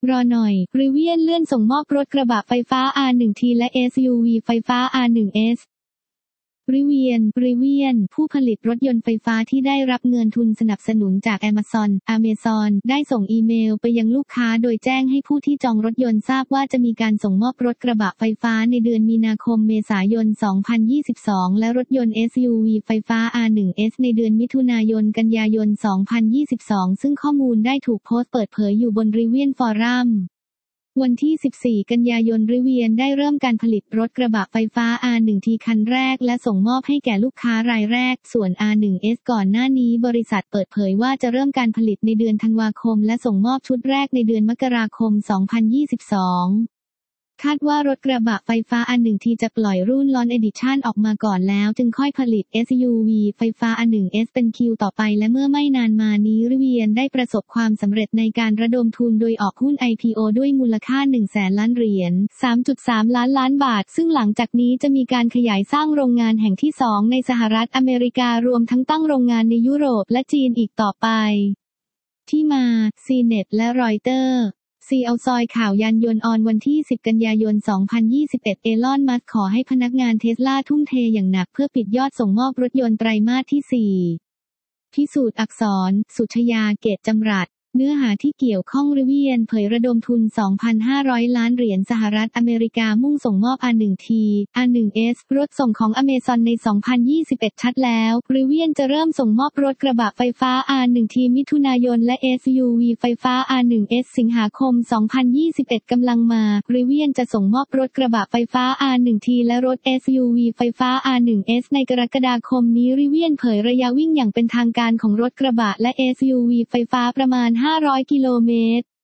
รอหน่อยริเวียนเลื่อนส่งมอบรถกระบะไฟฟ้า R1T และ SUV ไฟฟ้า R1Sริเวียนผู้ผลิตรถยนต์ไฟฟ้าที่ได้รับเงินทุนสนับสนุนจาก Amazon ได้ส่งอีเมลไปยังลูกค้าโดยแจ้งให้ผู้ที่จองรถยนต์ทราบว่าจะมีการส่งมอบรถกระบะไฟฟ้าในเดือนมีนาคมเมษายน 2022 และรถยนต์ SUV ไฟฟ้า R1S ในเดือนมิถุนายนกันยายน 2022 ซึ่งข้อมูลได้ถูกโพสต์เปิดเผยอยู่บนริเวียนฟอรัมวันที่ 14 กันยายนริเวียนได้เริ่มการผลิตรถกระบะไฟฟ้า R1T คันแรกและส่งมอบให้แก่ลูกค้ารายแรกส่วน R1S ก่อนหน้านี้บริษัทเปิดเผยว่าจะเริ่มการผลิตในเดือนธันวาคมและส่งมอบชุดแรกในเดือนมกราคม 2022 คาดว่ารถกระบะไฟฟ้า R1T จะปล่อยรุ่น Launch Edition ออกมาก่อนแล้วจึงค่อยผลิต SUV ไฟฟ้า R1S เป็นคิวต่อไปและเมื่อไม่นานมานี้ริเวียนได้ประสบความสำเร็จในการระดมทุนโดยออกหุ้น IPO ด้วยมูลค่า 100,000 ล้านเหรียญ 3.3 ล้านบาทซึ่งหลังจากนี้จะมีการขยายสร้างโรงงานแห่งที่ 2 ในสหรัฐอเมริการวมทั้งตั้งโรงงานในยุโรปและจีนอีกต่อไปที่มา CNET และรอยเตอร์เอาซอยข่าวยานยนต์ออนวันที่ 10 กันยายน 2021 เอลอน มัสก์ขอให้พนักงานเทสลาทุ่มเทอย่างหนักเพื่อปิดยอดส่งมอบรถยนต์ไตรมาสที่ 4 พิสูจน์อักษร สุชยา เกตจำรัดเนื้อหาที่เกี่ยวข้องริเวียนเผยระดมทุน 2,500 ล้านเหรียญสหรัฐอเมริกามุ่งส่งมอบ R1T R1S รถส่งของ Amazon ใน 2021 ชัดแล้วริเวียนจะเริ่มส่งมอบรถกระบะไฟฟ้า R1T มิถุนายนและ SUV ไฟฟ้า R1S สิงหาคม 2021 กำลังมาริเวียนจะส่งมอบรถกระบะไฟฟ้า R1T และรถ SUV ไฟฟ้า R1S ในกรกฎาคมนี้ริเวียนเผยระยะวิ่งอย่างเป็นทางการของรถกระบะและ SUV ไฟฟ้าประมาณ500 กิโลเมตร